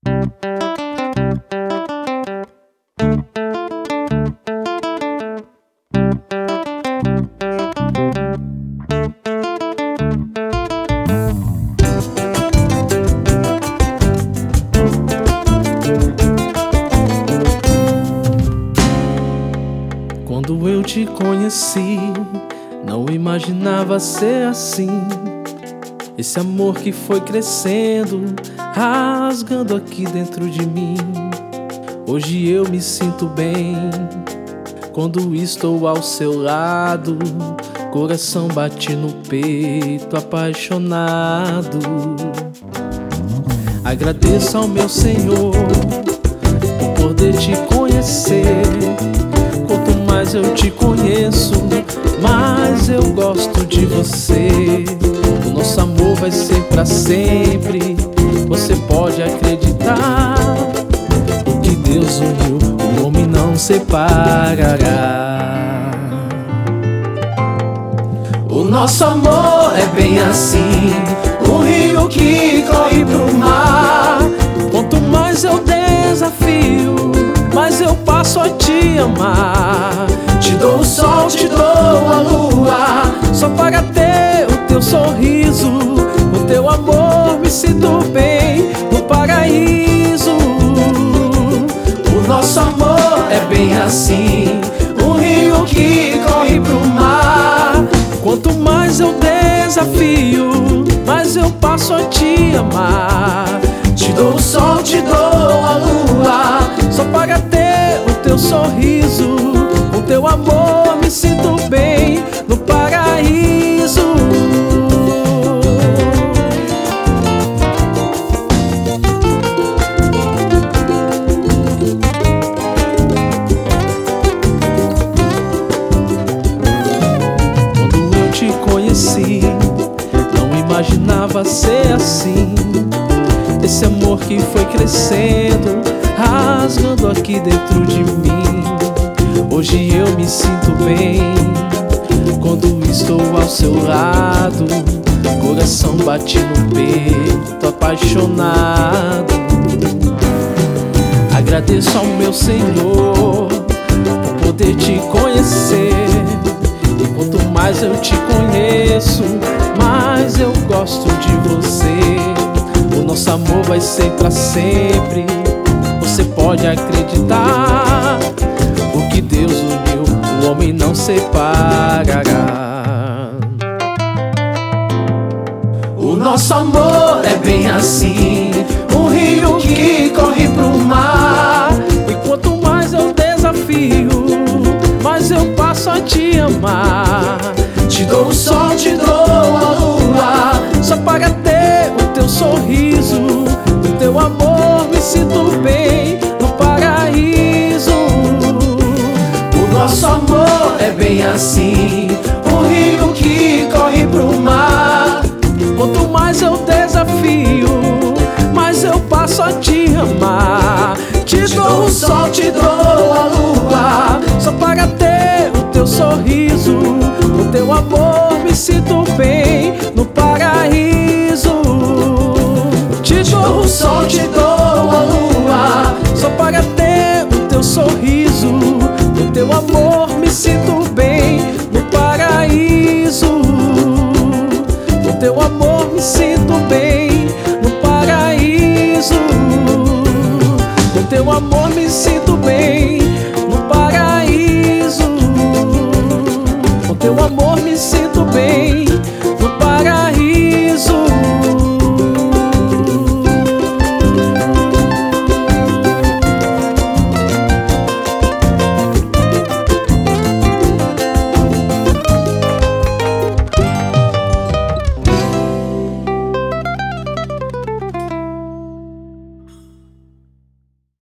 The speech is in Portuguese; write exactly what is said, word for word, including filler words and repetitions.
Quando eu te conheci, não imaginava ser assim. Esse amor que foi crescendo, rasgando aqui dentro de mim. Hoje eu me sinto bem quando estou ao seu lado. Coração bate no peito, apaixonado. Agradeço ao meu Senhor por poder te conhecer. Quanto mais eu te conheço, mais eu gosto de você. O nosso amor vai ser pra sempre. Você pode acreditar. O que Deus uniu, o homem não separará. O nosso amor é bem assim, um rio que corre pro mar. Quanto mais eu desafio, mais eu passo a te amar. Te dou o sol, te dou a lua, só para ter o teu sorriso. O teu amor me sinto bem no paraíso. O nosso amor é bem assim, um rio que corre pro mar. Quanto mais eu desafio, mais eu passo a te amar. Te dou o sol, te dou a lua, só para ter o teu sorriso. O teu amor me sinto bem no paraíso. Quando eu te conheci, não imaginava ser assim. Esse amor que foi crescendo, rasgando aqui dentro de mim. Hoje eu me sinto bem quando estou ao seu lado. Coração bate no peito, apaixonado. Agradeço ao meu Senhor por poder te conhecer. E quanto mais eu te conheço, mais eu gosto de você. O nosso amor vai ser pra sempre. Você pode acreditar. O que Deus uniu, o homem não separará. O nosso amor é bem assim, um rio que corre pro mar. E quanto mais eu desafio, mais eu passo a te amar. Te dou o sol, te dou a lua, só para ter o teu sorriso. O teu amor me sinto bem no paraíso. O nosso amor é bem assim, um rio que corre pro mar. Quanto mais eu desafio, mais eu passo a te amar. Te dou o sol, te dou a lua, só para ter o teu sorriso. O teu amor me sinto bem no paraíso. Te dou o sol, te dou a lua, só para ter o teu sorriso. O teu amor me sinto bem no paraíso. O teu amor me sinto bem no paraíso. O teu amor me sinto bem no paraíso. O teu amor me sinto bem